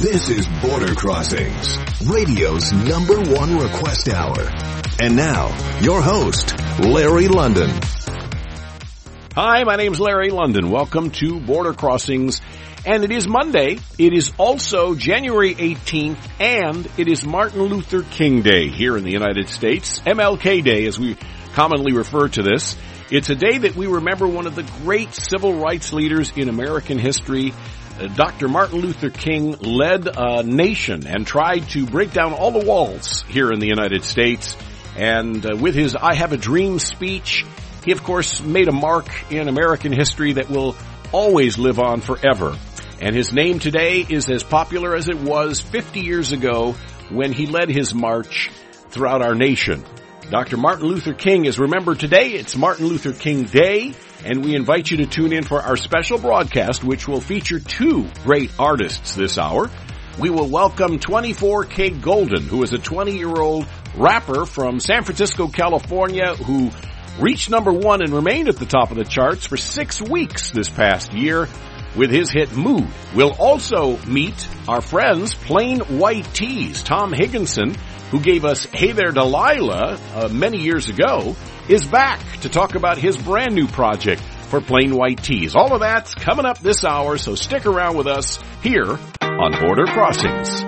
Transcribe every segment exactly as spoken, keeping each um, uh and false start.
This is Border Crossings, radio's number one request hour. And now, your host, Larry London. Hi, my name's Larry London. Welcome to Border Crossings. And it is Monday. It is also January eighteenth, and it is Martin Luther King Day here in the United States. M L K Day, as we commonly refer to this. It's a day that we remember one of the great civil rights leaders in American history. Uh, Doctor Martin Luther King led a nation and tried to break down all the walls here in the United States. And uh, with his I Have a Dream speech, he, of course, made a mark in American history that will always live on forever. And his name today is as popular as it was fifty years ago when he led his march throughout our nation. Doctor Martin Luther King is remembered today. It's Martin Luther King Day, and we invite you to tune in for our special broadcast, which will feature two great artists this hour. We will welcome twenty-four K Golden, who is a twenty-year-old rapper from San Francisco, California, who reached number one and remained at the top of the charts for six weeks this past year with his hit Mood. We'll also meet our friends Plain White T's. Tom Higginson, who gave us Hey There Delilah uh, many years ago, is back to talk about his brand new project for Plain White T's. All of that's coming up this hour, so stick around with us here on Border Crossings.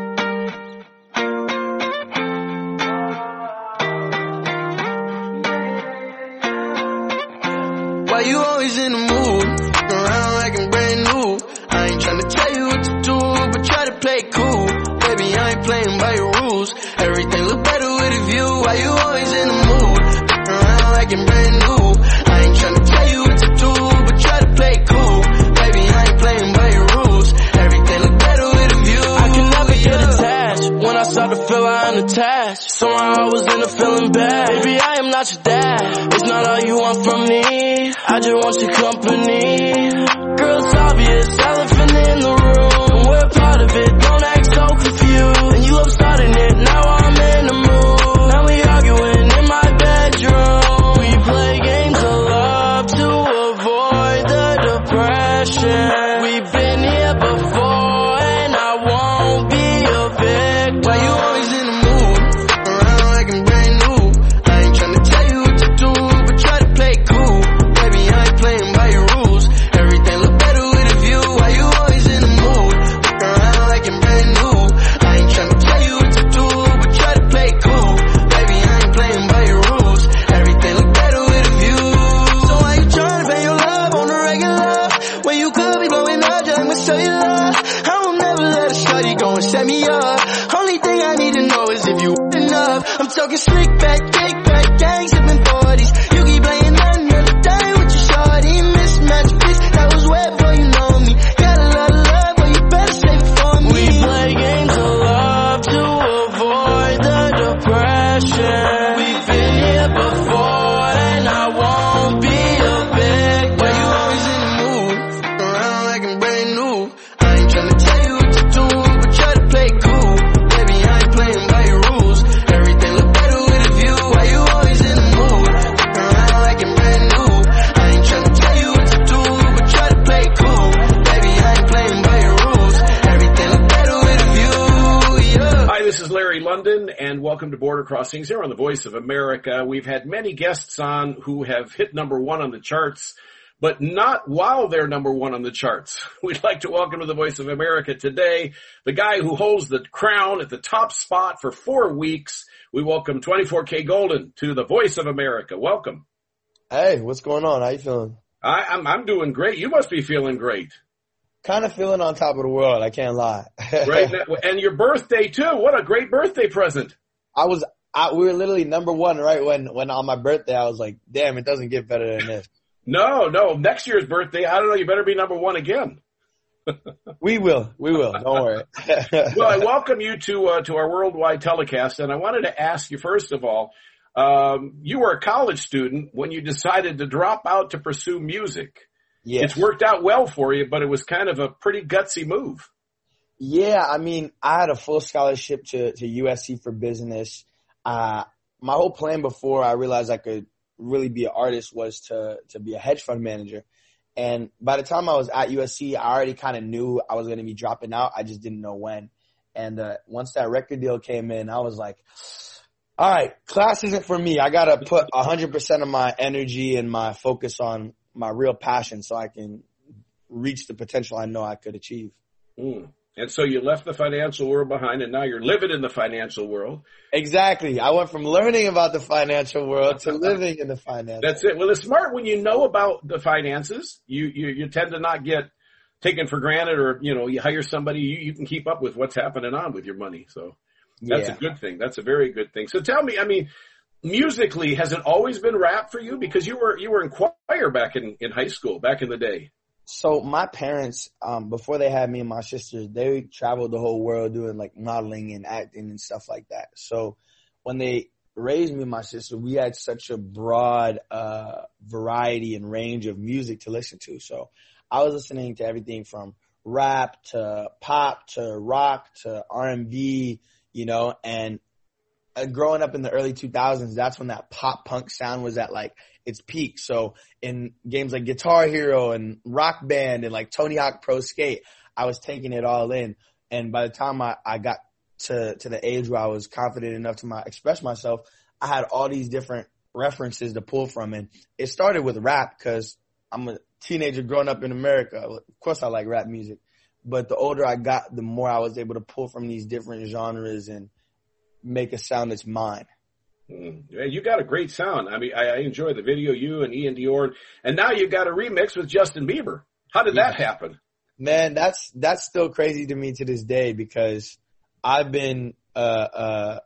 Why you always in the mood? Around like I'm brand new. I ain't tryna tell you what to do, but try to play cool. Baby, I ain't playing by your rules. Everything look better with a view. Why you always in the mood? Around like I'm brand new. I ain't tryna tell you what to do, but try to play cool. Baby, I ain't playing by your rules. Everything look better with a view. I can never get attached. When I start to feel I'm unattached, somehow I was in a feeling bad. Baby, I am not your dad. It's not all you want from me. I just want your company. Girl, it's obvious, elephant in the room. We're part of it, don't act so confused. And you love starting it, now I'm in the mood. Now we arguing in my bedroom. We play games of love to avoid the depression. We've been here before and I won't be a victim. Why you always in the mood? Around like I'm brand new. I ain't tryna tell you what to do, but try to play cool. Baby, I ain't playing by your rules. Everything look better with a view. Why you always in the mood? Around like I'm brand new. I ain't tryna tell you what to do, but try to play cool. Baby, I ain't playing by your rules. Everything look better with a view. So why you tryna pay your love on the regular when you could be blowing up just like my cellular? I will never let a shorty go and set me up. Only thing I need to know is if you enough. I'm talking slick back, kick back, gang sipping forties. You keep playing another day with your shorty. Mismatch bitch, that was wet, boy, you know me. Got a lot of love, boy, you better save it for me. We play games of love to avoid the depression. We've been here before and I won't be a victim. Why you always in the mood? Around like I'm brand new. I ain't tryna tell you what to do, but try to play cool. Baby, I ain't playing by your rules. Everything look better with a view. Why you always in the mood? Around like I'm brand new. I ain't tryna tell you what to do, but try to play cool. Baby, I ain't playing by your rules. Everything look better with a view, yeah. Hi, this is Larry London, and welcome to Border Crossings here on the Voice of America. We've had many guests on who have hit number one on the charts, but not while they're number one on the charts. We'd like to welcome to the Voice of America today the guy who holds the crown at the top spot for four weeks. We welcome twenty-four K Golden to the Voice of America. Welcome. Hey, what's going on? How you feeling? I, I'm, I'm doing great. You must be feeling great. Kind of feeling on top of the world. I can't lie. Right. And your birthday too. What a great birthday present. I was, I, we were literally number one, right? When, when on my birthday, I was like, damn, it doesn't get better than this. No, no. Next year's birthday, I don't know. You better be number one again. We will. We will. Don't worry. Well, I welcome you to, uh, to our worldwide telecast. And I wanted to ask you, first of all, um, you were a college student when you decided to drop out to pursue music. Yes. It's worked out well for you, but it was kind of a pretty gutsy move. Yeah, I mean, I had a full scholarship to, to U S C for business. Uh, my whole plan before I realized I could really be an artist was to, to be a hedge fund manager. And by the time I was at U S C, I already kind of knew I was going to be dropping out. I just didn't know when. And uh, once that record deal came in, I was like, all right, class isn't for me. I got to put one hundred percent of my energy and my focus on my real passion so I can reach the potential I know I could achieve. Mm. And so you left the financial world behind, and now you're living in the financial world. Exactly. I went from learning about the financial world to living in the financial That's it. Well, it's smart when you know about the finances. You, you, you tend to not get taken for granted, or, you know, you hire somebody, you, you can keep up with what's happening on with your money. So that's yeah. a good thing. That's a very good thing. So tell me, I mean, musically, has it always been rap for you? Because you were, you were in choir back in, in high school, back in the day. So my parents, um, before they had me and my sisters, they traveled the whole world doing like modeling and acting and stuff like that. So when they raised me and my sister, we had such a broad, uh, variety and range of music to listen to. So I was listening to everything from rap to pop to rock to R and B, you know, and uh, growing up in the early two thousands, that's when that pop punk sound was at like its peak. So in games like Guitar Hero and Rock Band and like Tony Hawk Pro Skate, I was taking it all in. And by the time I, I got to, to the age where I was confident enough to my, express myself, I had all these different references to pull from. And it started with rap because I'm a teenager growing up in America. Of course I like rap music, but the older I got, the more I was able to pull from these different genres and make a sound that's mine. Mm. You got a great sound. I mean, I, I enjoy the video, you and Ian Dior, and now you got a remix with Justin Bieber. How did yeah. that happen? Man, that's, that's still crazy to me to this day because I've been, uh, uh,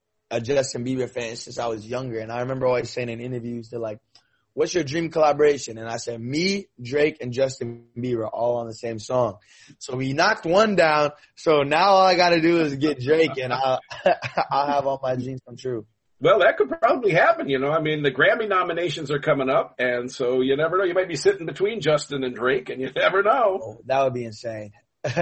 a Justin Bieber fan since I was younger. And I remember always saying in interviews, they're like, what's your dream collaboration? And I said, me, Drake, and Justin Bieber all on the same song. So we knocked one down. So now all I got to do is get Drake and I'll, I'll have all my dreams come true. Well, that could probably happen, you know. I mean, the Grammy nominations are coming up, and so you never know. You might be sitting between Justin and Drake, and you never know. Oh, that would be insane.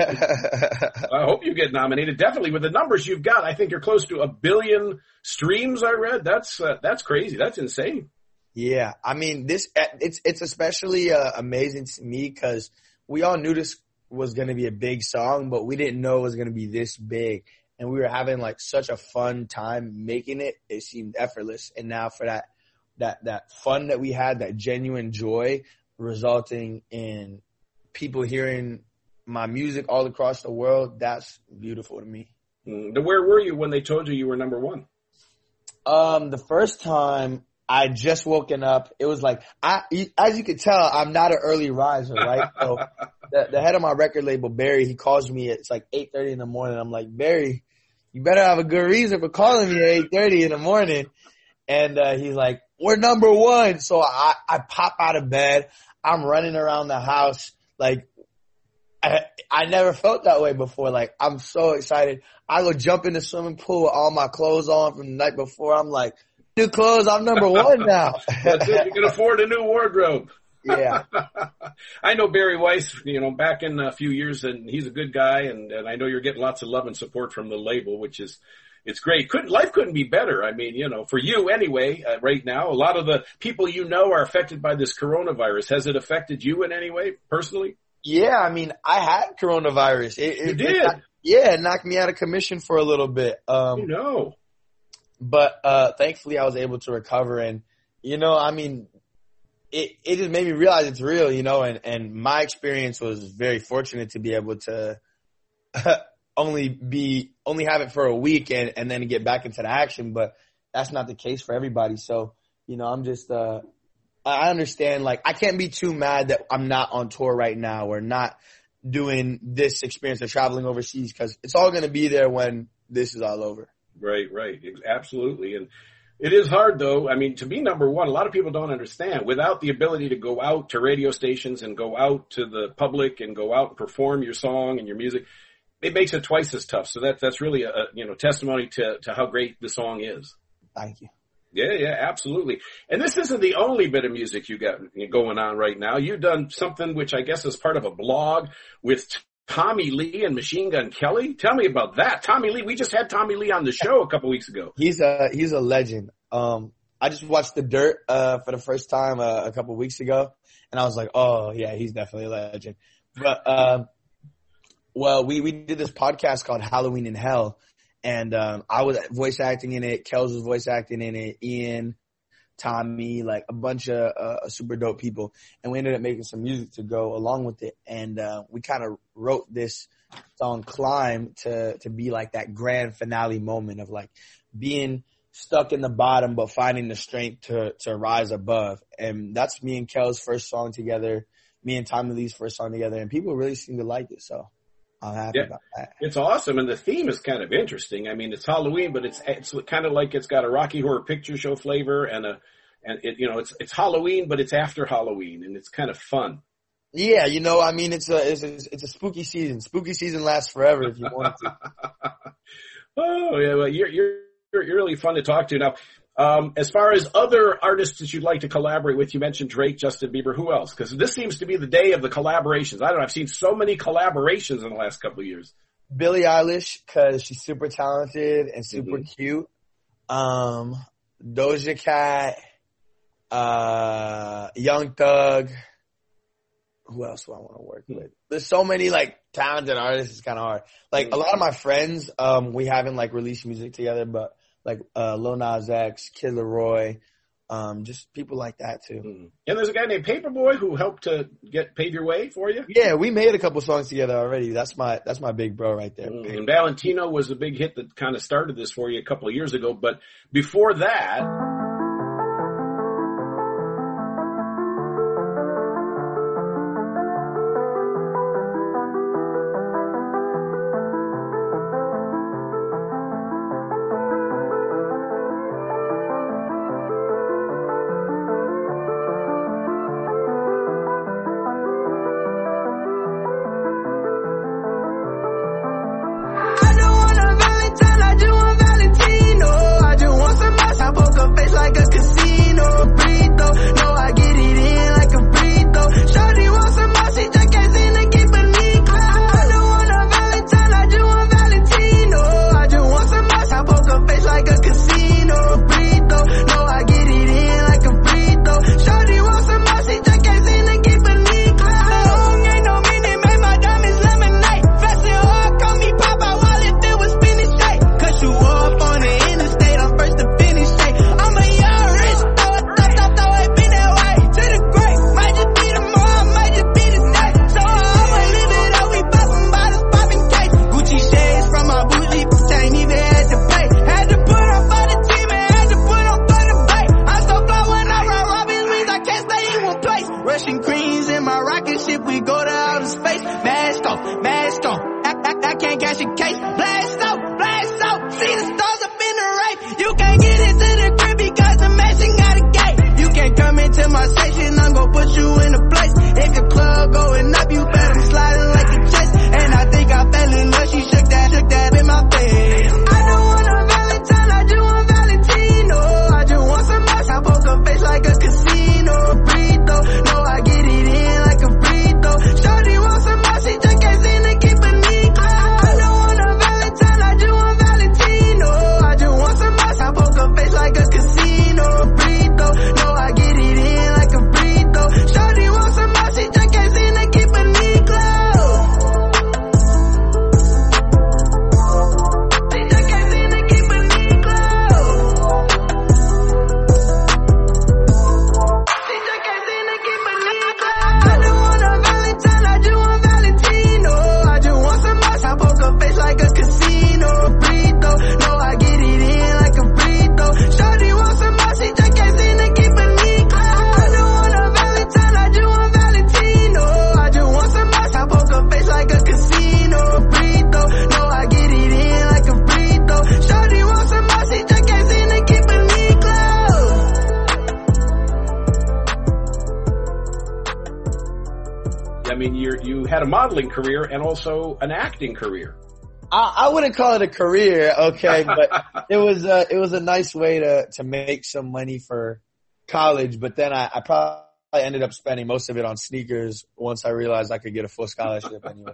I hope you get nominated. Definitely, with the numbers you've got, I think you're close to a billion streams. I read that's uh, that's crazy. That's insane. Yeah, I mean, this it's it's especially uh, amazing to me because we all knew this was going to be a big song, but we didn't know it was going to be this big. And we were having like such a fun time making it. It seemed effortless. And now for that, that, that fun that we had, that genuine joy resulting in people hearing my music all across the world, that's beautiful to me. Mm. Where were you when they told you you were number one? Um, the first time I just woken up, it was like, I, as you can tell, I'm not an early riser, right? So the, the head of my record label, Barry, he calls me, it's like eight thirty in the morning. I'm like, Barry, you better have a good reason for calling me at eight thirty in the morning. And, uh, he's like, we're number one. So I, I pop out of bed. I'm running around the house. Like, I, I never felt that way before. Like, I'm so excited. I go jump in the swimming pool with all my clothes on from the night before. I'm like, new clothes. I'm number one now. That's it. You can afford a new wardrobe. Yeah. I know Barry Weiss, you know, back in a few years, and he's a good guy, and, and I know you're getting lots of love and support from the label, which is, it's great. Couldn't, life couldn't be better. I mean, you know, for you anyway, uh, right now, a lot of the people you know are affected by this coronavirus. Has it affected you in any way, personally? Yeah, I mean, I had coronavirus. It, you it, did? It, yeah, it knocked me out of commission for a little bit. Um, you know. But, uh, thankfully I was able to recover, and, you know, I mean, it, it just made me realize it's real, you know, and, and my experience was very fortunate to be able to only be, only have it for a week and, and then get back into the action, but that's not the case for everybody. So, you know, I'm just, uh, I understand, like, I can't be too mad that I'm not on tour right now or not doing this experience of traveling overseas because it's all going to be there when this is all over. Right, right. Absolutely. And it is hard, though. I mean, to be number one, a lot of people don't understand. Without the ability to go out to radio stations and go out to the public and go out and perform your song and your music, it makes it twice as tough. So that, that's really a, you know, testimony to, to how great the song is. Thank you. Yeah, yeah, absolutely. And this isn't the only bit of music you got going on right now. You've done something which I guess is part of a blog with Tommy Lee and Machine Gun Kelly. Tell me about that. Tommy Lee, we just had Tommy Lee on the show a couple weeks ago. He's a, he's a legend. Um, I just watched The Dirt, uh, for the first time, uh, a couple weeks ago. And I was like, oh yeah, he's definitely a legend. But, um, Well, we, we did this podcast called Halloween in Hell, and um, I was voice acting in it. Kels was voice acting in it. Ian, Tommy, like a bunch of uh, super dope people. And we ended up making some music to go along with it. And uh, we kind of wrote this song Climb to to be like that grand finale moment of like being stuck in the bottom but finding the strength to to rise above. And that's me and Kel's first song together, me and Tommy Lee's first song together, and people really seem to like it. So I'm happy yeah, about that. It's awesome, and the theme is kind of interesting. I mean, it's Halloween, but it's it's kind of like it's got a Rocky Horror Picture Show flavor, and a and it you know it's it's Halloween, but it's after Halloween, and it's kind of fun. Yeah, you know, I mean, it's a it's a, it's a spooky season. Spooky season lasts forever if you want to. Oh yeah, well, you're you're you're really fun to talk to. Now, um, as far as other artists that you'd like to collaborate with, you mentioned Drake, Justin Bieber. Who else? Because this seems to be the day of the collaborations. I don't know. I've seen so many collaborations in the last couple of years. Billie Eilish, because she's super talented and super mm-hmm. cute. Um, Doja Cat, uh, Young Thug. Who else do I want to work with? There's so many like talented artists. It's kind of hard. Like a lot of my friends, um, we haven't like released music together, but like uh, Lil Nas X, Kid Laroi, um, just people like that too. And there's a guy named Paperboy who helped to get pave your way for you. Yeah, we made a couple songs together already. That's my that's my big bro right there. And Valentino was the big hit that kind of started this for you a couple of years ago. But before that. Modeling career and also an acting career. I, I wouldn't call it a career, okay, but it was a, it was a nice way to, to make some money for college. But then I, I probably ended up spending most of it on sneakers once I realized I could get a full scholarship anyway.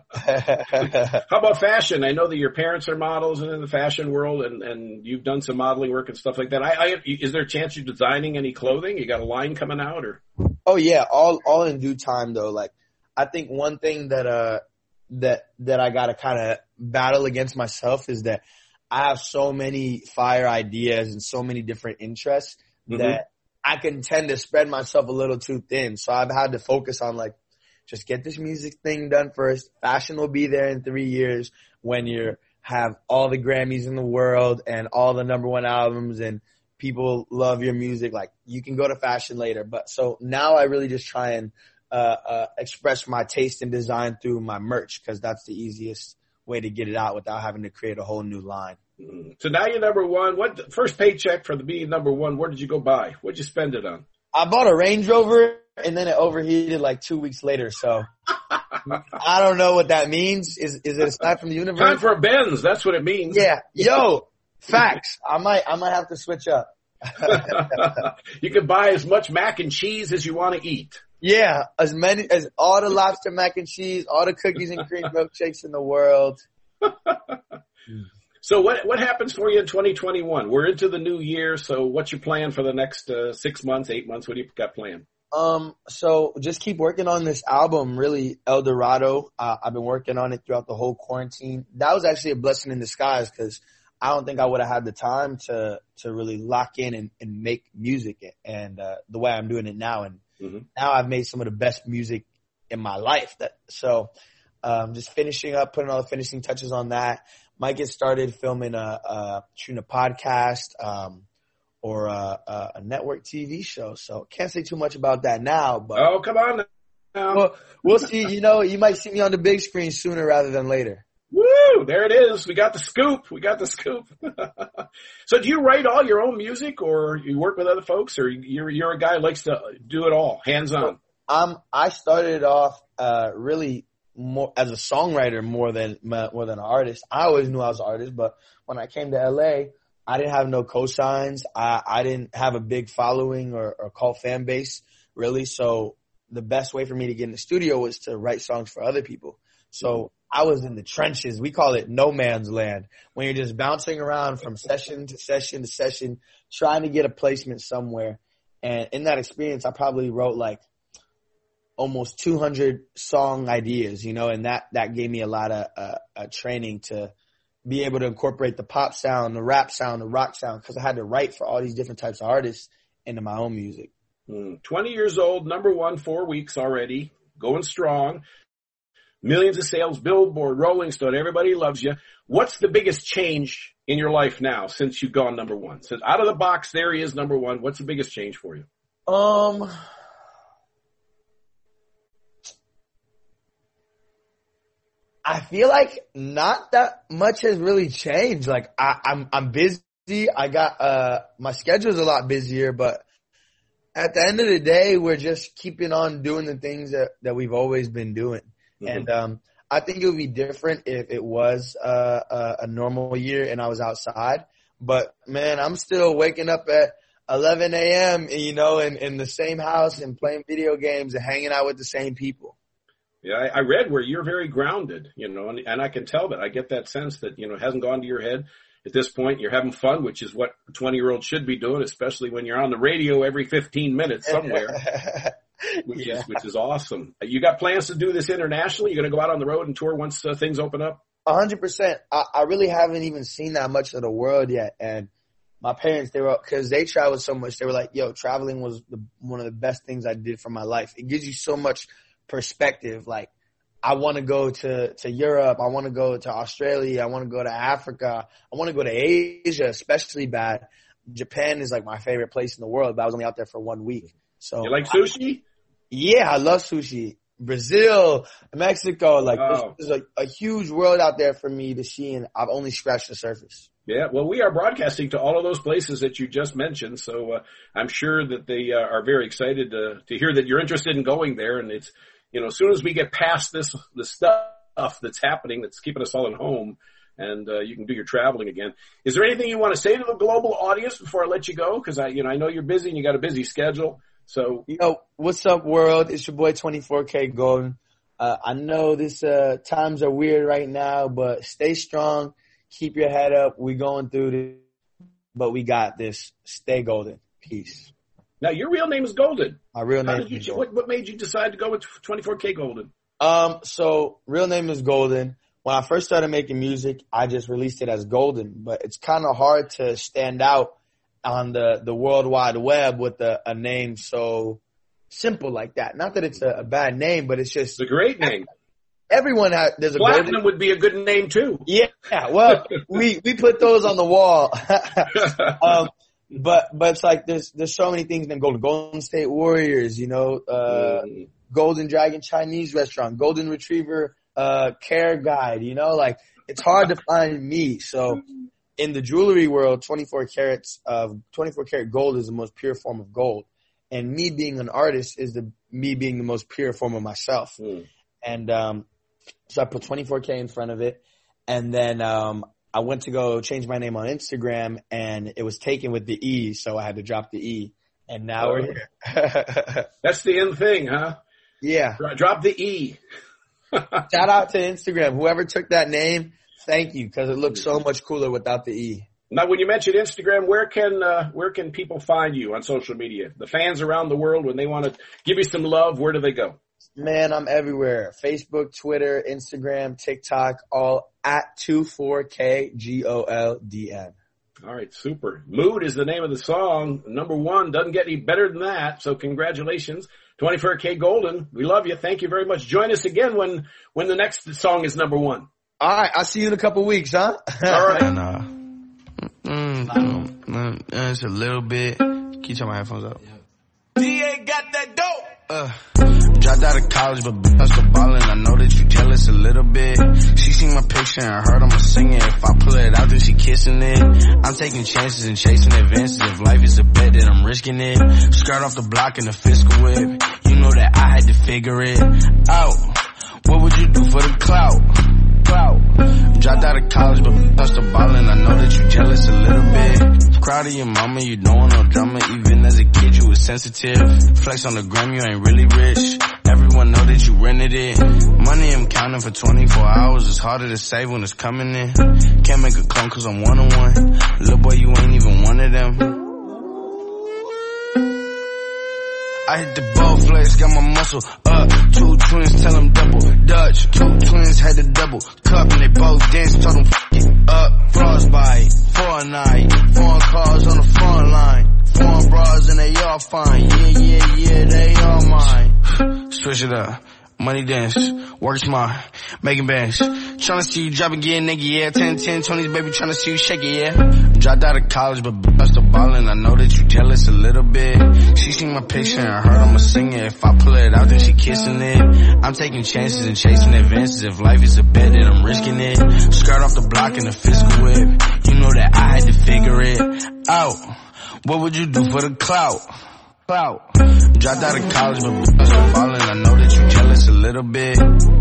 How about fashion? I know that your parents are models and in the fashion world, and, and you've done some modeling work and stuff like that. I, I, is there a chance you're designing any clothing? You got a line coming out, or? Oh yeah, all all in due time though. Like I think one thing that uh that, that I got to kind of battle against myself is that I have so many fire ideas and so many different interests mm-hmm. that I can tend to spread myself a little too thin. So I've had to focus on like, just get this music thing done first. Fashion will be there in three years when you have all the Grammys in the world and all the number one albums and people love your music. Like you can go to fashion later. But so now I really just try and uh, uh, express my taste in design through my merch because that's the easiest way to get it out without having to create a whole new line. So now you're number one. What first paycheck for the being number one? Where did you go buy? What'd you spend it on? I bought a Range Rover and then it overheated like two weeks later. So I don't know what that means. Is is it a sign from the universe? Time for a Benz. That's what it means. Yeah. Yo, facts. I might I might have to switch up. You can buy as much mac and cheese as you want to eat. Yeah, as many as all the lobster mac and cheese, all the cookies and cream milkshakes in the world. So what what happens for you in twenty twenty-one? We're into the new year, so what's your plan for the next uh, six months, eight months? What do you got planned? Um, so just keep working on this album, really, El Dorado. Uh, I've been working on it throughout the whole quarantine. That was actually a blessing in disguise because I don't think I would have had the time to to really lock in and, and make music and uh, the way I'm doing it now. And mm-hmm. now I've made some of the best music in my life. That so um, just finishing up, putting all the finishing touches on that. Might get started filming a, a shooting a podcast um, or a, a, a network T V show. So can't say too much about that now. But oh, come on now. Well, we'll see. You know, you might see me on the big screen sooner rather than later. Woo! There it is. We got the scoop. We got the scoop. So do you write all your own music or you work with other folks or you're, you're a guy who likes to do it all, hands on? Um, I started off, uh, really more as a songwriter more than, more than an artist. I always knew I was an artist, but when I came to L A, I didn't have no cosigns. I, I didn't have a big following or, or cult fan base really. So the best way for me to get in the studio was to write songs for other people. So I was in the trenches. We call it no man's land when you're just bouncing around from session to session to session, trying to get a placement somewhere. And in that experience, I probably wrote like almost two hundred song ideas, you know, and that, that gave me a lot of uh, uh, training to be able to incorporate the pop sound, the rap sound, the rock sound, because I had to write for all these different types of artists into my own music. Mm. twenty years old, number one, four weeks already, going strong. Millions of sales, Billboard, Rolling Stone, everybody loves you. What's the biggest change in your life now since you've gone number one? Since out of the box, there he is, number one. What's the biggest change for you? Um, I feel like not that much has really changed. Like I, I'm, I'm busy. I got, uh, my schedule's a lot busier, but at the end of the day, we're just keeping on doing the things that, that we've always been doing. Mm-hmm. And, um, I think it would be different if it was, uh, a, a normal year and I was outside, but man, I'm still waking up at eleven a.m., you know, in, in the same house and playing video games and hanging out with the same people. Yeah, I, I read where you're very grounded, you know, and, and I can tell that. I get that sense that, you know, it hasn't gone to your head at this point. You're having fun, which is what a twenty-year-old should be doing, especially when you're on the radio every fifteen minutes somewhere. Which yeah. is which is awesome. You got plans to do this internationally? You're going to go out on the road and tour once uh, things open up? A hundred percent. I, I really haven't even seen that much of the world yet. And my parents, they were, cause they traveled so much. They were like, yo, traveling was the, one of the best things I did for my life. It gives you so much perspective. Like I want to go to, to Europe. I want to go to Australia. I want to go to Africa. I want to go to Asia, especially bad. Japan is like my favorite place in the world, but I was only out there for one week. So you like sushi? I, yeah, I love sushi. Brazil, Mexico, like oh. there's a, a huge world out there for me to see, and I've only scratched the surface. Yeah, well, we are broadcasting to all of those places that you just mentioned, so uh, I'm sure that they uh, are very excited to to hear that you're interested in going there. And it's, you know, as soon as we get past this the stuff that's happening that's keeping us all at home, and uh, you can do your traveling again. Is there anything you want to say to the global audience before I let you go? Because I, you know, I know you're busy and you got a busy schedule. So, yo, what's up, world? It's your boy twenty-four K Golden. Uh, I know this uh, times are weird right now, but stay strong. Keep your head up. We're going through this, but we got this. Stay golden. Peace. Now, your real name is Golden. My real How name did is you, Golden. what, what made you decide to go with twenty-four K Golden? Um, so real name is Golden. When I first started making music, I just released it as Golden, but it's kind of hard to stand out on the, the World Wide Web with a, a name so simple like that. Not that it's a, a bad name, but it's just. It's a great name. Everyone has, there's a Platinum Golden. would be a good name too. Yeah, well, we, we put those on the wall. um, but, but it's like there's, there's so many things named Golden. Golden State Warriors, you know, uh, mm. Golden Dragon Chinese Restaurant, Golden Retriever, uh, Care Guide, you know, like it's hard to find me. So in the jewelry world, twenty-four carats of twenty-four karat gold is the most pure form of gold. And me being an artist is the, me being the most pure form of myself. Mm. And, um, so I put twenty-four K in front of it. And then, um, I went to go change my name on Instagram and it was taken with the E. So I had to drop the E and now oh. we're here. That's the end thing, huh? Yeah. Drop the E. Shout out to Instagram. Whoever took that name, thank you, because it looks so much cooler without the E. Now, when you mentioned Instagram, where can uh, where can people find you on social media? The fans around the world, when they want to give you some love, where do they go? Man, I'm everywhere. Facebook, Twitter, Instagram, TikTok, all at twenty-four K G O L D N. All right, super. Mood is the name of the song. Number one, doesn't get any better than that. So congratulations. twenty-four K Golden. We love you. Thank you very much. Join us again when, when the next song is number one. All right. I'll see you in a couple weeks, huh? All right. And, uh, mm, mm, mm, it's a little bit. Can you turn my headphones up? D A got that dope. Uh, dropped out of college, but I'm still ballin'. I know that you jealous a little bit. She seen my picture and heard I'ma sing it. If I pull it out, then she kissing it. I'm taking chances and chasing advances. If life is a bet, then I'm risking it. Skirt off the block in the fiscal whip. You know that I had to figure it out. What would you do for the clout? Clout. Dropped out of college, but I'm still ballin'. I know that you jealous a little bit. Proud of your mama, you don't want no drama. Even as a kid, you was sensitive. Flex on the gram, you ain't really rich. Everyone know that you rented it. Money I'm counting for twenty-four hours. It's harder to save when it's coming in. Can't make a clone cause I'm one-on-one. Little boy, you ain't even one of them. I hit the ball flex, got my muscle up. Two twins, tell them double Dutch. Two twins had the double cup and they both danced, told them f it up. Frostbite, for a night. Foreign cars on the front line. Foreign bras and they all fine. Yeah, yeah, yeah, they all mine. Switch it up. Money dance, work smart, making bands. Tryna see you drop again, nigga, yeah. ten, ten, twenties, baby, tryna see you shake it, yeah. Dropped out of college, but I'm still ballin'. I know that you jealous a little bit. She seen my picture and heard I'ma sing it. If I pull it out, then she kissing it. I'm taking chances and chasing advances. If life is a bet, then I'm risking it. Skirt off the block in the fiscal whip. You know that I had to figure it out. What would you do for the clout? Clout. Dropped out of college, but I'm still ballin'. I know that you jealous a little bit.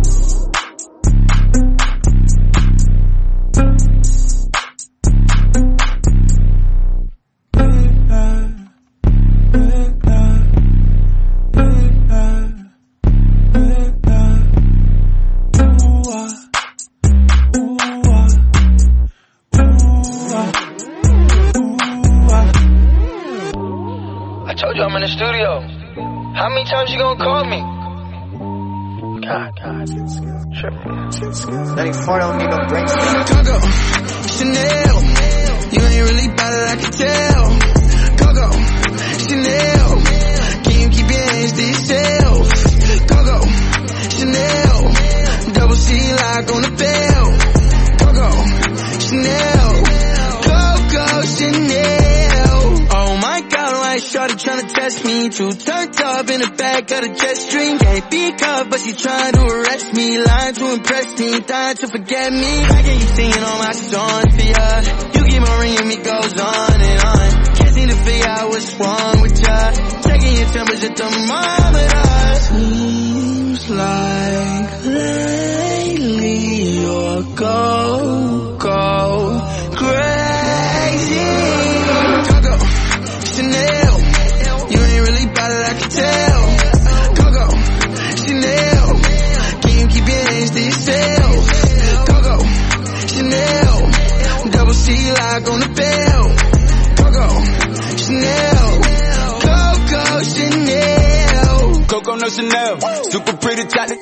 I told you I'm in the studio. How many times you gonna call me? God, God, tripping. ninety-four don't need no breaks. Coco, Chanel, you ain't really bad it, I can tell. Coco, Chanel, can you keep your hands to yourself? Coco, Chanel, double C lock on the bell. Coco, Chanel, Coco, Chanel. Oh my God, why shorty tryna test me? Too turned up in the back of the jet stream. Can't be caught, but she trying to arrest me. Lying to impress me, dying to forget me. How can you singing all my songs for ya? You keep on ringing me, goes on and on. Can't seem to figure out what's wrong with ya. Checking your temperature thermometer. Seems like lately you're go, go crazy. Coco, Chanel, you ain't really bad it, I can tell. Coco, Chanel, can you keep your hands to yourself? Coco, Chanel, double C lock on the bell. Coco, Chanel, Coco, Chanel. Coco no Chanel, super pretty chocolate,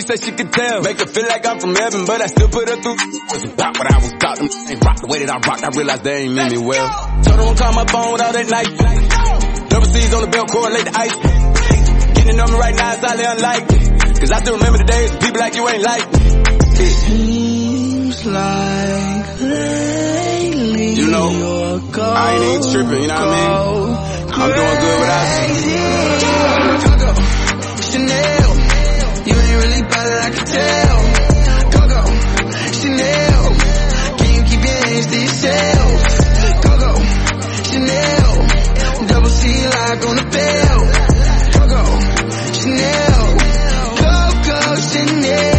said she could tell. Make her feel like I'm from heaven, but I still put her through. Was about what I was taught. Them ain't rock the way that I rock. I realized they ain't mean me well. Told her don't call my phone without that night. Double C's on the belt, correlate the ice. Getting on me right now, it's highly unlikely. Cause I still remember the days people like you ain't like me. Seems like lately you know, I ain't even tripping, you know what I mean? I'm doing good without you. Coco, Chanel, you ain't really bad, I can tell. Coco, Chanel, can you keep your hands to yourself? Coco, Chanel, double C like on the bell. Coco, Chanel, Coco, Chanel.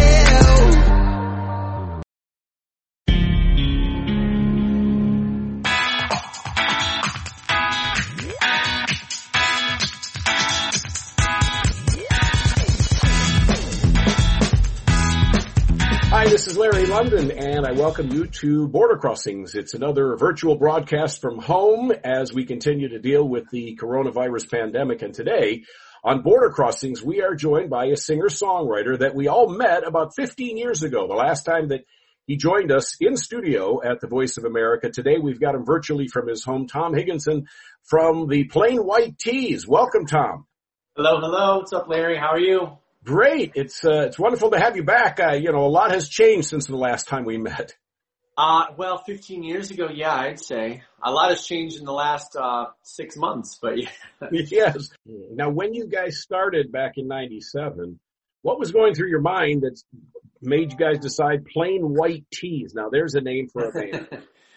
Hi, this is Larry London, and I welcome you to Border Crossings. It's another virtual broadcast from home as we continue to deal with the coronavirus pandemic. And today, on Border Crossings, we are joined by a singer-songwriter that we all met about fifteen years ago, the last time that he joined us in studio at the Voice of America. Today, we've got him virtually from his home, Tom Higginson from the Plain White T's. Welcome, Tom. Hello, hello. What's up, Larry? How are you? Great. It's uh, it's wonderful to have you back. Uh, you know, a lot has changed since the last time we met. Uh, well, fifteen years ago, yeah, I'd say. A lot has changed in the last uh six months, but yeah. Yes. Now, when you guys started back in ninety-seven, what was going through your mind that made you guys decide Plain White T's? Now, there's a name for a band.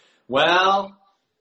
Well,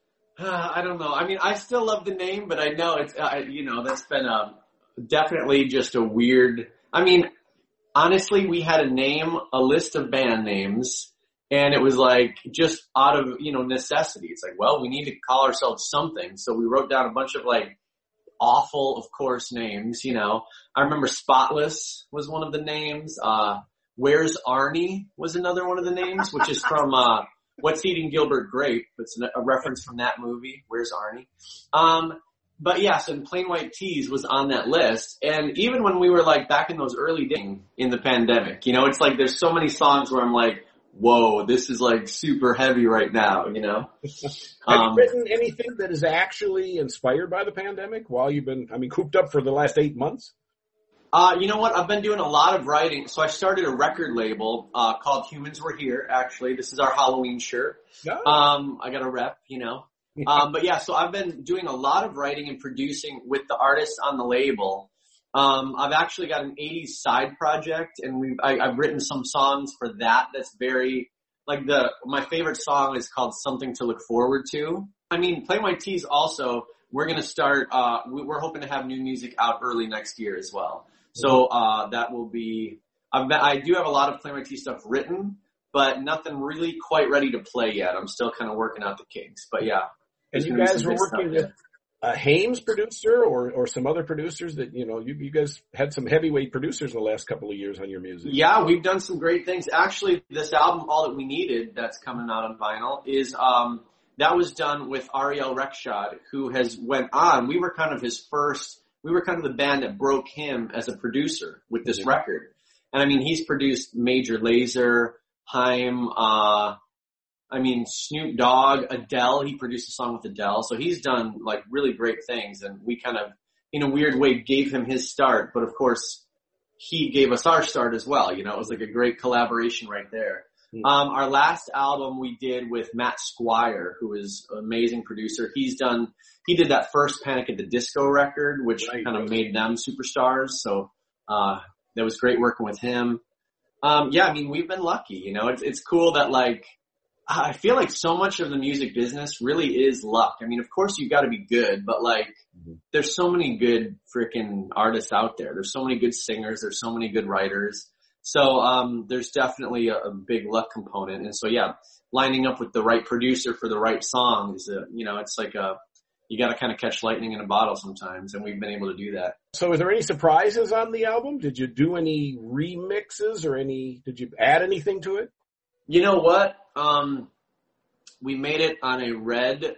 uh, I don't know. I mean, I still love the name, but I know it's, uh, you know, that's been a, definitely just a weird... I mean, honestly, we had a name, a list of band names, and it was like just out of, you know, necessity. It's like, well, we need to call ourselves something. So we wrote down a bunch of like awful, of course, names, you know. I remember Spotless was one of the names. Uh, Where's Arnie was another one of the names, which is from, uh, What's Eating Gilbert Grape. It's a reference from that movie, Where's Arnie? Um, But yes, and Plain White T's was on that list. And even when we were like back in those early days in the pandemic, you know, it's like there's so many songs where I'm like, whoa, this is like super heavy right now, you know? Have um, you written anything that is actually inspired by the pandemic while you've been, I mean, cooped up for the last eight months? Uh, you know what? I've been doing a lot of writing. So I started a record label, uh, called Humans Were Here, actually. This is our Halloween shirt. No. Um, I got a rep, you know. Um, but yeah, so I've been doing a lot of writing and producing with the artists on the label. Um, I've actually got an eighties side project, and we've, I, I've written some songs for that. That's very, like the, my favorite song is called Something to Look Forward to. I mean, Plain White T's also, we're going to start, uh, we're hoping to have new music out early next year as well. So, uh, that will be, I've been, I do have a lot of Plain White T stuff written, but nothing really quite ready to play yet. I'm still kind of working out the kinks, but yeah. And you guys were working with a Hames producer or, or some other producers that, you know, you, you guys had some heavyweight producers in the last couple of years on your music. Yeah, we've done some great things. Actually, this album, All That We Needed, that's coming out on vinyl, is, um, that was done with Ariel Rekshad, who has went on. We were kind of his first, we were kind of the band that broke him as a producer with this mm-hmm. record. And I mean, he's produced Major Lazer, Haim, uh, I mean, Snoop Dogg, Adele, he produced a song with Adele. So he's done like really great things, and we kind of, in a weird way, gave him his start. But of course, he gave us our start as well. You know, it was like a great collaboration right there. Mm-hmm. Um, our last album we did with Matt Squire, who is an amazing producer. He's done, he did that first Panic at the Disco record, which right, kind of right. made them superstars. So, uh, that was great working with him. Um, yeah, I mean, we've been lucky, you know, it's, it's cool that like, I feel like so much of the music business really is luck. I mean, of course you gotta be good, but like, mm-hmm. there's so many good freaking artists out there. There's so many good singers. There's so many good writers. So, um, there's definitely a, a big luck component. And so, yeah, lining up with the right producer for the right song is a, you know, it's like a, you gotta kind of catch lightning in a bottle sometimes. And we've been able to do that. So is there any surprises on the album? Did you do any remixes or any, did you add anything to it? You know what? Um, we made it on a red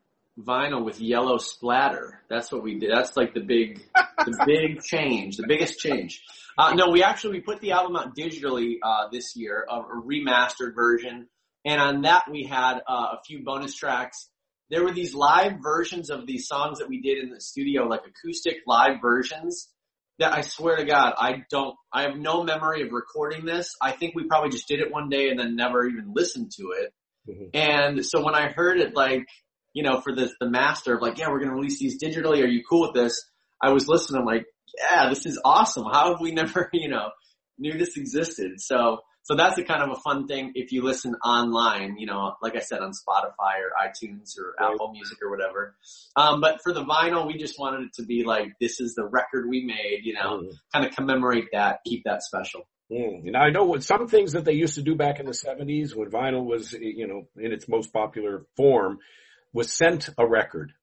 vinyl with yellow splatter. That's what we did. That's like the big, the big change, the biggest change. Uh, no, we actually, we put the album out digitally, uh, this year, a, a remastered version. And on that we had, uh, a few bonus tracks. There were these live versions of these songs that we did in the studio, like acoustic live versions that I swear to God, I don't, I have no memory of recording this. I think we probably just did it one day and then never even listened to it. Mm-hmm. And so when I heard it, like, you know, for this, the master of like, yeah, we're going to release these digitally. Are you cool with this? I was listening. I'm like, yeah, this is awesome. How have we never, you know, knew this existed? So, so that's a kind of a fun thing if you listen online, you know, like I said, on Spotify or iTunes or right. Apple Music or whatever. Um, but for the vinyl, we just wanted it to be like, this is the record we made, you know, mm. kind of commemorate that, keep that special. Mm. And I know what some things that they used to do back in the seventies when vinyl was, you know, in its most popular form was scent a record.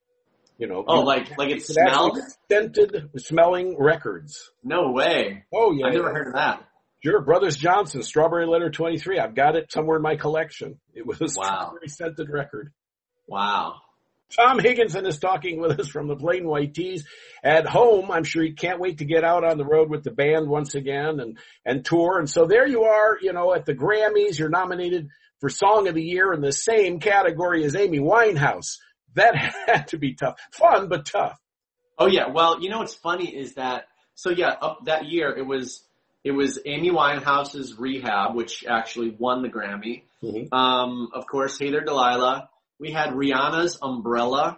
You know, oh, like, like it smelled? Scented smelling records. No way. Oh, yeah. I've never heard of that. Sure, Brothers Johnson, Strawberry Letter twenty-three. I've got it somewhere in my collection. It was a wow. very scented record. Wow. Tom Higginson is talking with us from the Plain White T's. At home, I'm sure he can't wait to get out on the road with the band once again and, and tour. And so there you are, you know, at the Grammys. You're nominated for Song of the Year in the same category as Amy Winehouse. That had to be tough. Fun, but tough. Oh, yeah. Well, you know what's funny is that, so yeah, up that year, it was, it was Amy Winehouse's Rehab, which actually won the Grammy. Mm-hmm. Um, of course, Hey There Delilah. We had Rihanna's Umbrella,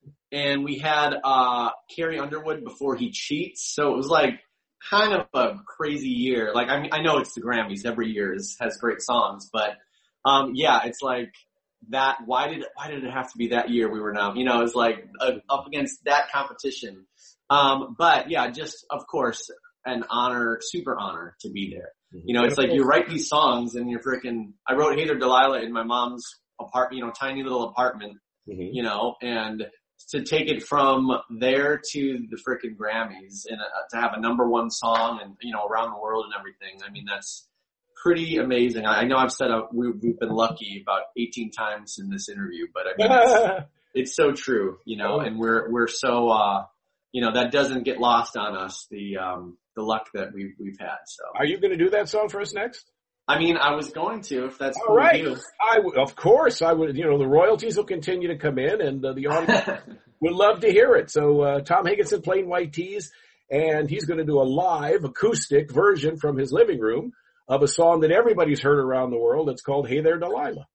and we had, uh, Carrie Underwood Before He Cheats. So it was like kind of a crazy year. Like, I mean, I know it's the Grammys. Every year is, has great songs, but, um, yeah, it's like, that, why did, why did it have to be that year we were now, you know, it's like uh, up against that competition. Um, but yeah, just, of course, an honor, super honor to be there. You know, it's like you write these songs and you're freaking, I wrote Hey There Delilah in my mom's apartment, you know, tiny little apartment, mm-hmm. you know, and to take it from there to the freaking Grammys and uh, to have a number one song and, you know, around the world and everything. I mean, that's pretty amazing. I know I've said uh, we, we've been lucky about eighteen times in this interview, but I mean, it's, it's so true, you know, and we're, we're so, uh, you know, that doesn't get lost on us, the, um, the luck that we've, we've had. So. Are you going to do that song for us next? I mean, I was going to, if that's all cool right. with you. I w- of course, I would, you know, the royalties will continue to come in and uh, the audience would love to hear it. So, uh, Tom Higginson, Plain White T's, and he's going to do a live acoustic version from his living room of a song that everybody's heard around the world. It's called Hey There Delilah.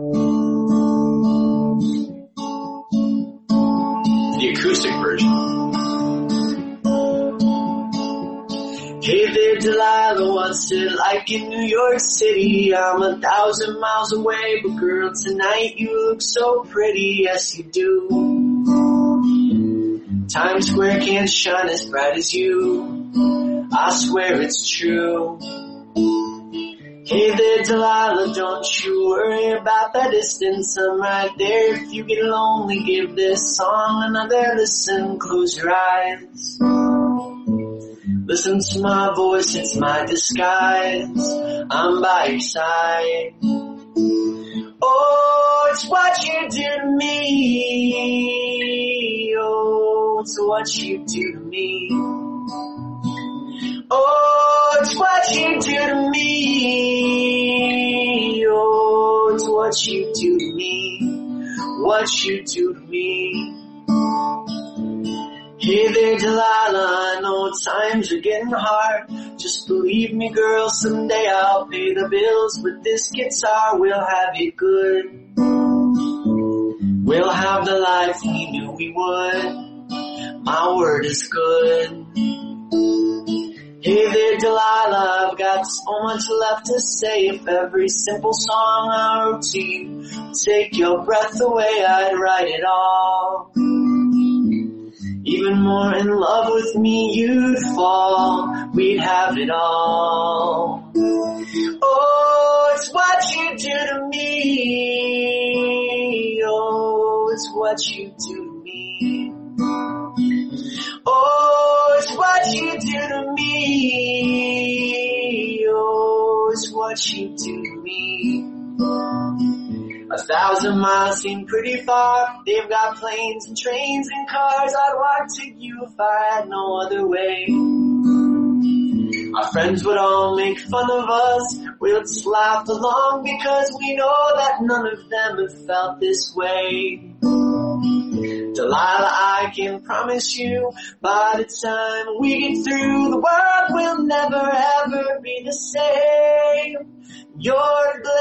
The acoustic version. Hey there, Delilah, what's it like in New York City? I'm a thousand miles away, but girl, tonight you look so pretty, yes you do. Times Square can't shine as bright as you, I swear it's true. Hey there, Delilah, don't you worry about that distance, I'm right there. If you get lonely, give this song another listen, close your eyes. Listen to my voice, it's my disguise, I'm by your side. Oh, it's what you do to me, oh, it's what you do to me. Oh, it's what you do to me, oh, it's what you do to me, what you do to me. Hey there, Delilah, I know times are getting hard. Just believe me, girl, someday I'll pay the bills. With this guitar, we'll have it good. We'll have the life we knew we would. My word is good. Hey there, Delilah, I've got so much left to say. If every simple song I wrote to you would take your breath away, I'd write it all. Even more in love with me you'd fall, we'd have it all. Oh, it's what you do to me, oh, it's what you do to me. Oh, it's what you do to me, oh, it's what you do to me. A thousand miles seem pretty far. They've got planes and trains and cars. I'd walk to you if I had no other way. Our friends would all make fun of us. We'll just laugh along because we know that none of them have felt this way. Delilah, I can promise you, by the time we get through, the world will never ever be the same. You're to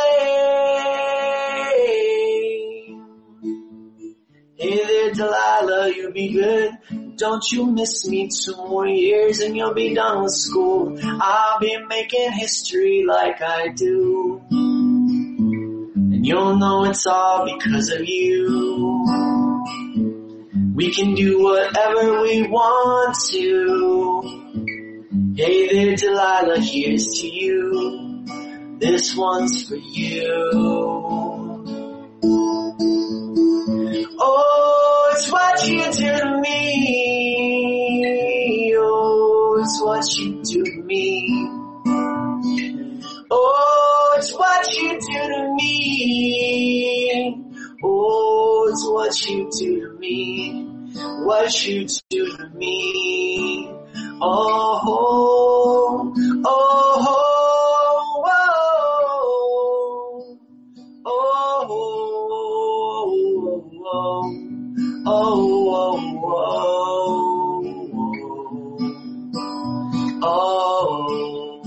blame. Hey there, Delilah, you be good. Don't you miss me? Two more years and you'll be done with school. I'll be making history like I do. And you'll know it's all because of you. We can do whatever we want to. Hey there, Delilah, here's to you. This one's for you. Oh, it's what you do to me. Oh, it's what you do to me. Oh, it's what you do to me. Oh, it's what you do to me. What you do to me. Oh, oh, oh, oh, oh, oh, oh, oh, oh.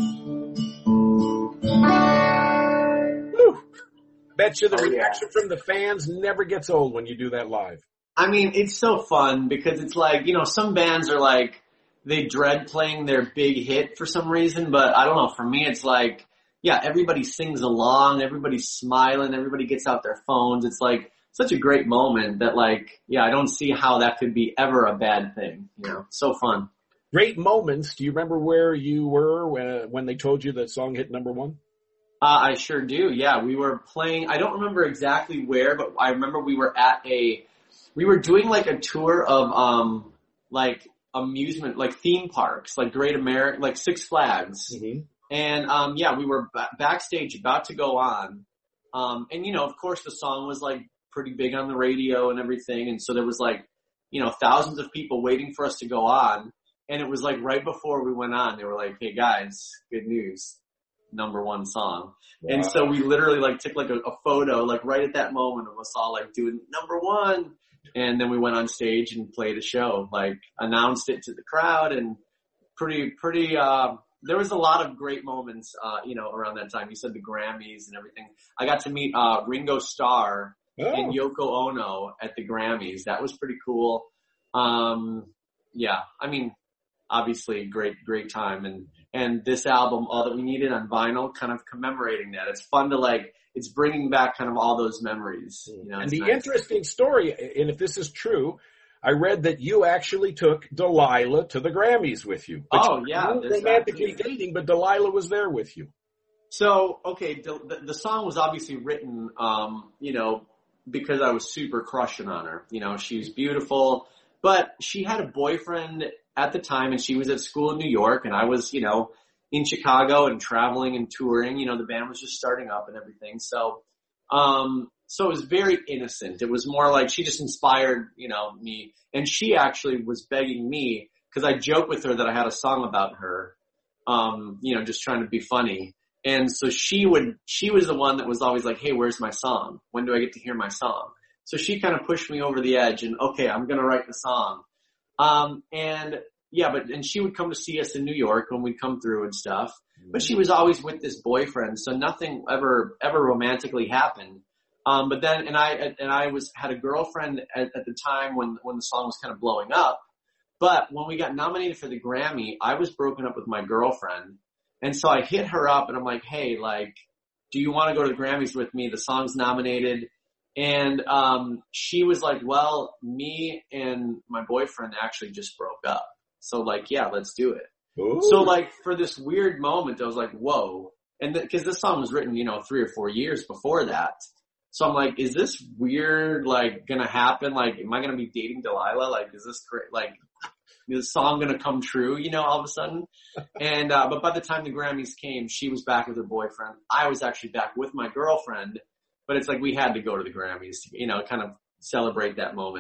Whew. Bet you the Oh, yeah. reaction from the fans never gets old when you do that live. I mean, it's so fun because it's like, you know, some bands are like, they dread playing their big hit for some reason, but I don't know, for me it's like, yeah, everybody sings along, everybody's smiling, everybody gets out their phones. It's like such a great moment that like, yeah, I don't see how that could be ever a bad thing, you know, so fun. Great moments. Do you remember where you were when, when they told you that song hit number one? Uh, I sure do, yeah, we were playing, I don't remember exactly where, but I remember we were at a, we were doing like a tour of, um, like amusement, like theme parks, like Great America, like Six Flags. Mm-hmm. And, um, yeah, we were b- backstage about to go on. Um, and you know, of course the song was like pretty big on the radio and everything. And so there was like, you know, thousands of people waiting for us to go on. And it was like right before we went on, they were like, hey guys, good news. Number one song. Wow. And so we literally like took like a, a photo, like right at that moment of us all like doing number one. And then we went on stage and played a show, like announced it to the crowd and pretty, pretty, uh, there was a lot of great moments, uh, you know, around that time. You said the Grammys and everything. I got to meet, uh, Ringo Starr oh. and Yoko Ono at the Grammys. That was pretty cool. Um, yeah, I mean, obviously great, great time. And, and this album, All That We Needed on vinyl, kind of commemorating that. It's fun to like, it's bringing back kind of all those memories. You know, and the nice. interesting story, and if this is true, I read that you actually took Delilah to the Grammys with you. But oh, you yeah. weren't romantically dating, but Delilah was there with you. So, okay, the, the song was obviously written, um, you know, because I was super crushing on her. You know, she was beautiful, but she had a boyfriend at the time and she was at school in New York and I was, you know, in Chicago and traveling and touring. You know, the band was just starting up and everything. So, um, so it was very innocent. It was more like she just inspired, you know, me. And she actually was begging me because I joked with her that I had a song about her, um, you know, just trying to be funny. And so she would, she was the one that was always like, hey, where's my song? When do I get to hear my song? So she kind of pushed me over the edge and, okay, I'm going to write the song. Um, and yeah, but, and she would come to see us in New York when we'd come through and stuff, but she was always with this boyfriend. So nothing ever, ever romantically happened. Um, but then, and I, and I was, had a girlfriend at, at the time when, when the song was kind of blowing up. But when we got nominated for the Grammy, I was broken up with my girlfriend. And so I hit her up and I'm like, hey, like, do you want to go to the Grammys with me? The song's nominated. And, um, she was like, well, me and my boyfriend actually just broke up. So like, yeah, let's do it. Ooh. So like for this weird moment, I was like, whoa. And th- cause this song was written, you know, three or four years before that. So I'm like, is this weird, like, gonna happen? Like, am I gonna be dating Delilah? Like, is this great? Like, is this song gonna come true, you know, all of a sudden? And, uh, but by the time the Grammys came, she was back with her boyfriend. I was actually back with my girlfriend, but it's like we had to go to the Grammys to, you know, kind of celebrate that moment.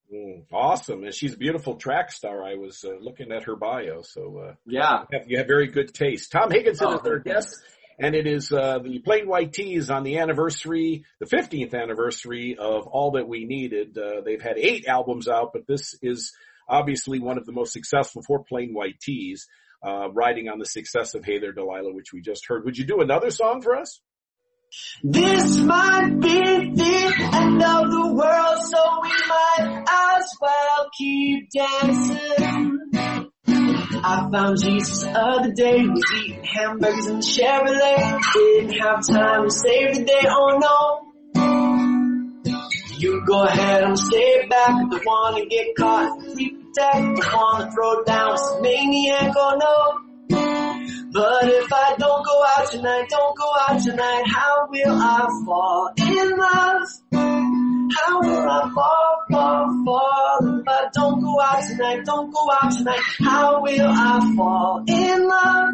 Mm, awesome. And she's a beautiful track star. I was uh, looking at her bio. So uh, yeah, you have, you have very good taste. Tom Higginson oh, is our guest. And it is uh, the Plain White T's on the anniversary, the fifteenth anniversary of All That We Needed. Uh, they've had eight albums out, but this is obviously one of the most successful for Plain White T's, uh, riding on the success of Hey There Delilah, which we just heard. Would you do another song for us? This might be the end of the world, so we might as well keep dancing. I found Jesus the other day, was eating hamburgers in the Chevrolet. Didn't have time to save the day, oh no. You go ahead and stay back, don't wanna get caught, protect, don't wanna throw down some maniac, oh no. But if I don't go out tonight, don't go out tonight, how will I fall in love? How will I fall, fall, fall? If I don't go out tonight, don't go out tonight, how will I fall in love?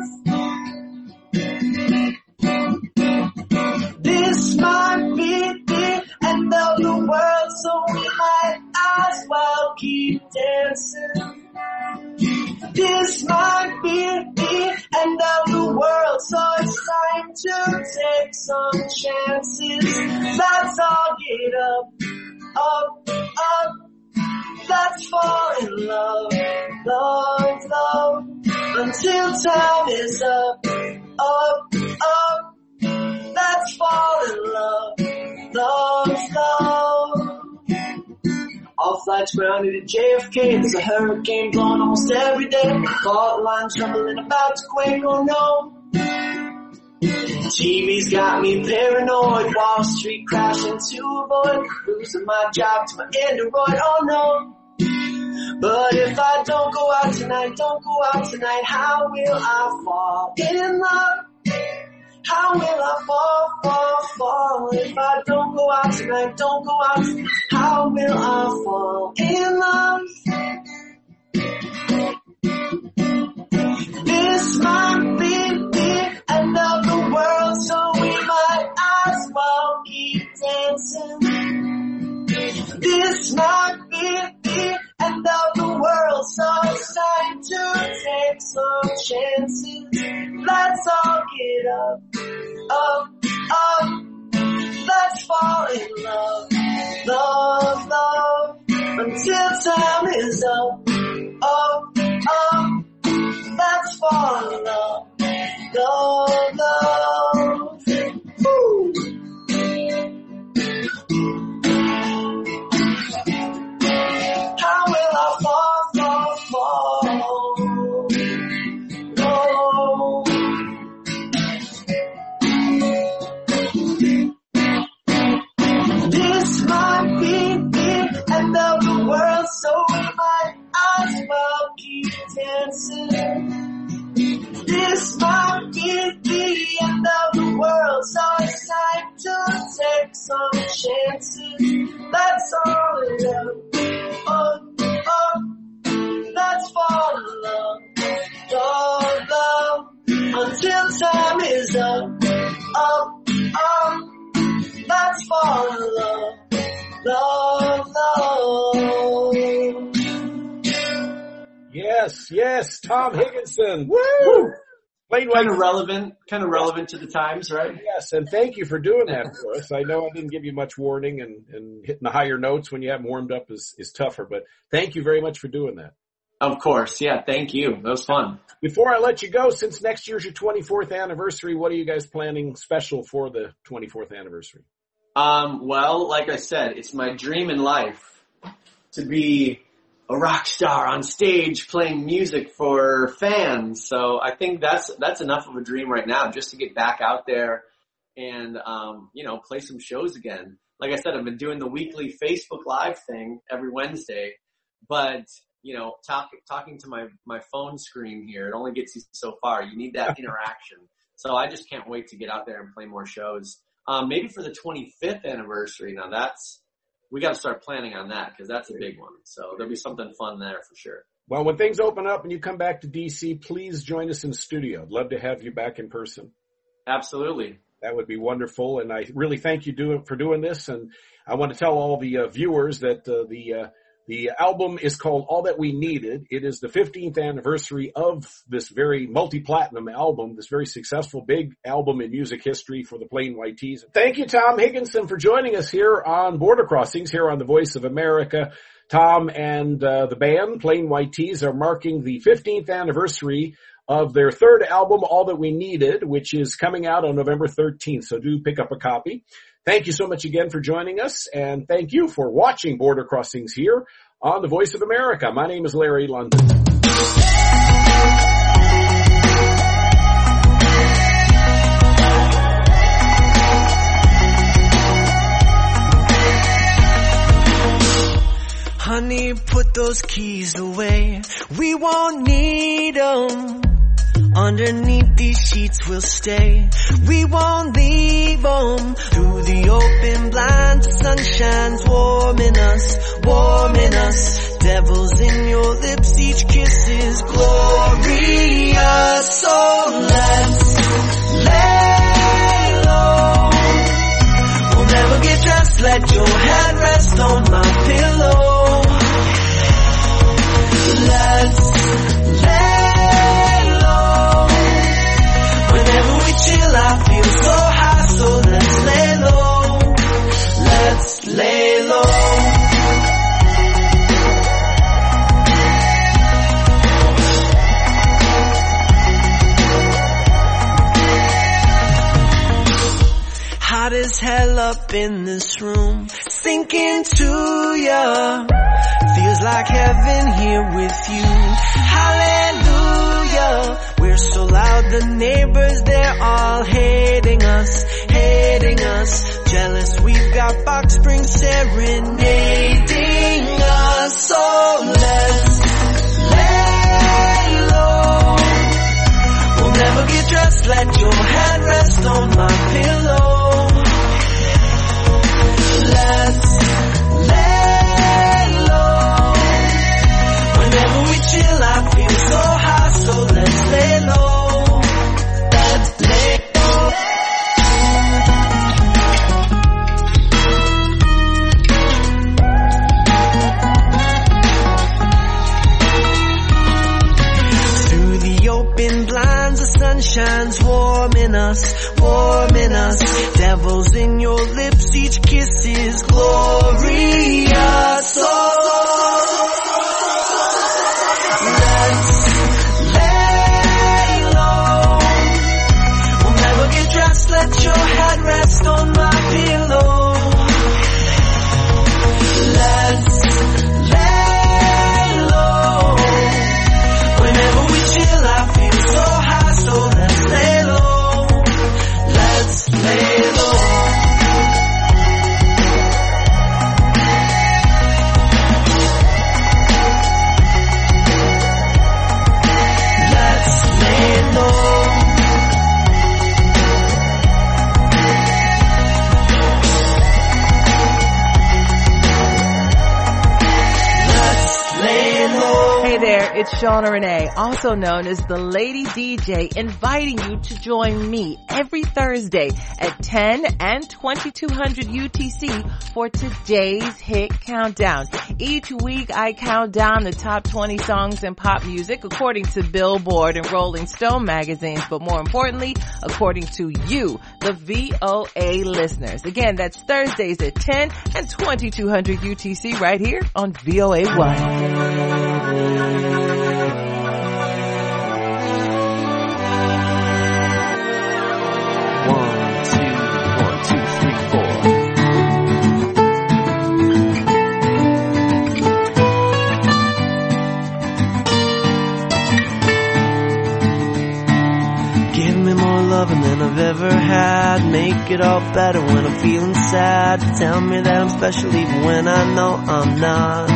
This might be the end of the world, so we might as well keep dancing. This might be the end of the world, so it's time to take some chances. Let's all get up, up, up. Let's fall in love, love, love. Until time is up, up, up. Let's fall in love, love, love. All flights grounded at J F K. There's a hurricane blowing almost every day. Fault lines trembling about to quake, oh no. T V's got me paranoid. Wall Street crashing to avoid losing my job to my Android, oh no. But if I don't go out tonight, don't go out tonight, how will I fall in love? How will I fall, fall, fall? If I don't go out tonight, don't go out tonight, how will I fall in love? This might be the end of the world, so we might as well keep dancing. This might be the end of the world, so it's time to take some chances. Let's all get up, up, up. Let's fall in love, love, love. Until time is up, up, up. Let's fall in love, love, love. Woo. How will I fall, fall, fall? No. This might be the end of the world, so we might as well keep dancing. This might be the end of the world, so it's time to take some chances. Let's all in love, oh, oh. Let's fall in love, love, love. Until time is up, up, up. Let's fall in love, love, love. Yes, yes, Tom Higginson. Woo! Plain Kind White. of relevant, kind of relevant to the times, right? Yes, and thank you for doing that for us. I know I didn't give you much warning, and, and hitting the higher notes when you haven't warmed up is, is tougher, but thank you very much for doing that. Of course, yeah, thank you. That was fun. Before I let you go, since next year's your twenty-fourth anniversary, what are you guys planning special for the twenty-fourth anniversary? Um, well, like I said, it's my dream in life to be a rock star on stage playing music for fans. So I think that's, that's enough of a dream right now, just to get back out there and, um, you know, play some shows again. Like I said, I've been doing the weekly Facebook Live thing every Wednesday, but, you know, talk, talking to my, my phone screen here, it only gets you so far. You need that interaction. So I just can't wait to get out there and play more shows. Um, maybe for the twenty-fifth anniversary. Now that's, we got to start planning on that because that's a big one. So there'll be something fun there for sure. Well, when things open up and you come back to D C, please join us in the studio. I'd love to have you back in person. Absolutely. That would be wonderful. And I really thank you do, for doing this. And I want to tell all the uh, viewers that uh, the uh, The album is called All That We Needed. It is the fifteenth anniversary of this very multi-platinum album, this very successful big album in music history for the Plain White T's. Thank you, Tom Higginson, for joining us here on Border Crossings, here on the Voice of America. Tom and uh, the band, Plain White T's, are marking the fifteenth anniversary of their third album, All That We Needed, which is coming out on November thirteenth. So do pick up a copy. Thank you so much again for joining us, and thank you for watching Border Crossings here on the Voice of America. My name is Larry London. Honey, put those keys away. We won't need them. Underneath these sheets we'll stay. We won't leave them. Through the open blinds, the sun shines warming us, warming us. Devils in your lips, each kiss is glorious. So let's lay low. We'll never get dressed, let your head rest on my pillow. Let's lay low. Whenever we chill, I feel so high, so let's lay low. Let's lay low. Hot as hell up in this room, sinking to ya. Feels like heaven here with you. Hallelujah. We're so loud, the neighbors, they're all hating us, hating us. Jealous, we've got Box Springs serenading us. So let's lay low. We'll never get dressed, let your head rest on my pillow. Let's lay low. Whenever we chill, I feel so high, so let's lay low. Let's lay low. Through the open blinds, the sun shines warming us, warming us. Devils in your lips, each kiss is glorious. Oh, let's lay low. We'll never get dressed, let your head rest on my pillow. Let's lay low. Whenever we chill, I feel so high, so let's lay low. Let's lay low. Hey there, it's Shauna Renee, also known as the Lady D J, inviting you to join me every Thursday at ten and twenty-two hundred U T C for today's hit countdown. Each week I count down the top twenty songs in pop music according to Billboard and Rolling Stone magazines, but more importantly, according to you, the V O A listeners. Again, that's Thursdays at ten and twenty-two hundred U T C right here on V O A one. Loving than I've ever had. Make it all better when I'm feeling sad. Tell me that I'm special even when I know I'm not.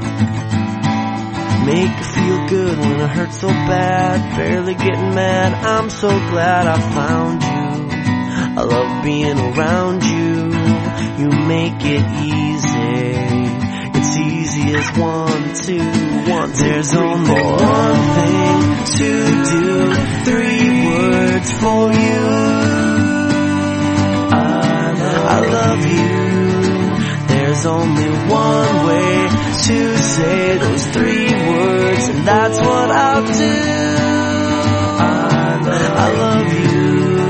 Make it feel good when it hurts so bad. Barely getting mad, I'm so glad I found you. I love being around you. You make it easy. It's easy as one, two, one, two, There's three, only four. One thing to do. Three words for you. I love, I love you. There's only one way to say those three words, and that's what I'll do. I love you.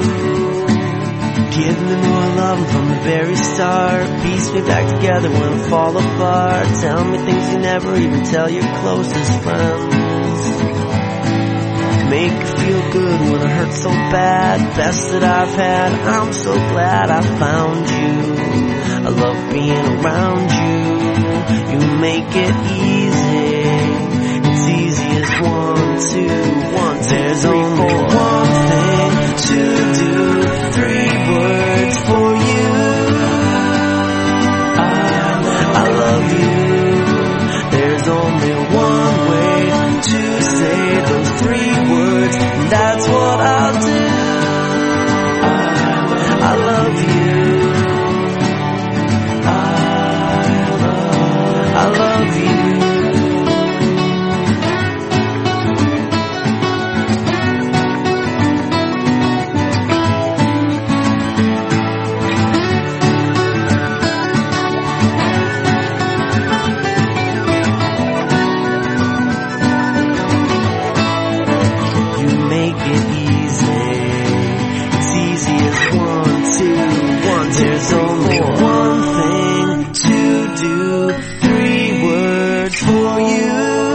Give me more love from the very start. Piece me back together when I fall apart. Tell me things you never even tell your closest friends. Make you feel good when I hurt so bad. Best that I've had, I'm so glad I found you. I love being around you. You make it easy. It's easy as one, two, one, two, There's three, only four. One thing to do. Three words for you. I, I love you. There's only one way to say those three words, and that's what I'll do. I, I love you. I love, I love you. There's only one thing to do. Three words for you.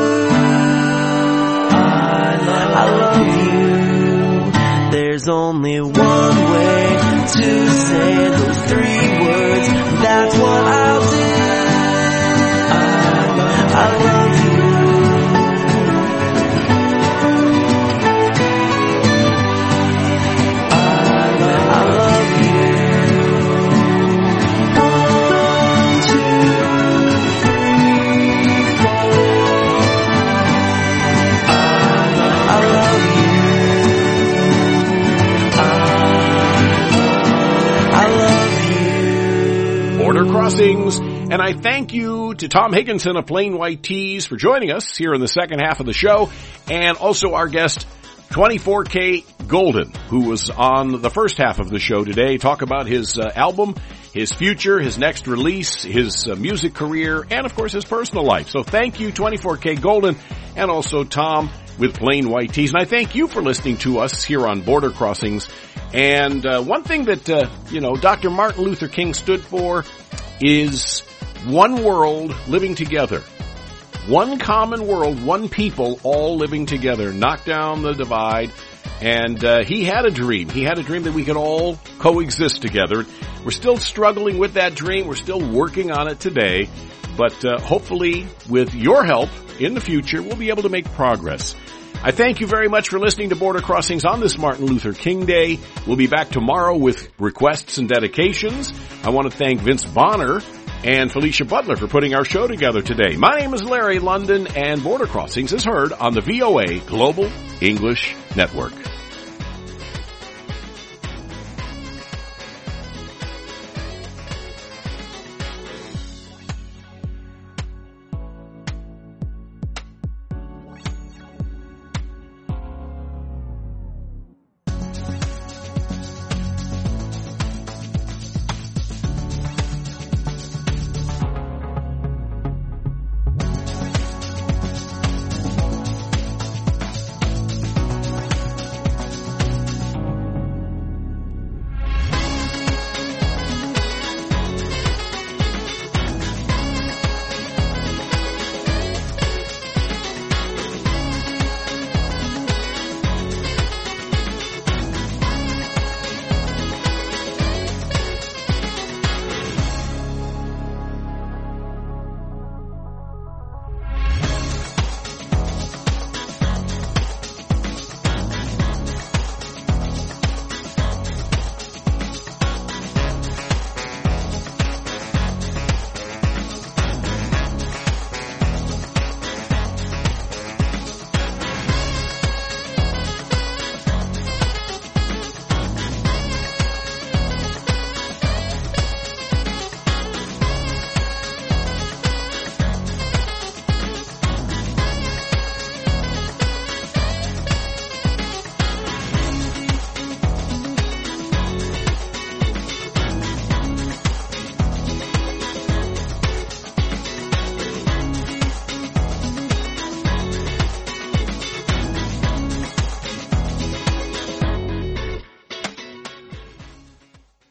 I love, I love you. There's only one way to say those three words. That's what I'll do. I, I love you. Crossings, and I thank you to Tom Higginson of Plain White Tees for joining us here in the second half of the show, and also our guest twenty-four K Golden, who was on the first half of the show today, talk about his uh, album, his future, his next release, his uh, music career, and of course his personal life. So thank you twenty-four K Golden, and also Tom with Plain White Tees, and I thank you for listening to us here on Border Crossings. And uh, one thing that uh, you know Doctor Martin Luther King stood for is one world living together. One common world, one people, all living together. Knock down the divide. And uh, he had a dream. He had a dream that we could all coexist together. We're still struggling with that dream. We're still working on it today. But uh, hopefully, with your help in the future, we'll be able to make progress. I thank you very much for listening to Border Crossings on this Martin Luther King Day. We'll be back tomorrow with requests and dedications. I want to thank Vince Bonner and Felicia Butler for putting our show together today. My name is Larry London, and Border Crossings is heard on the V O A Global English Network.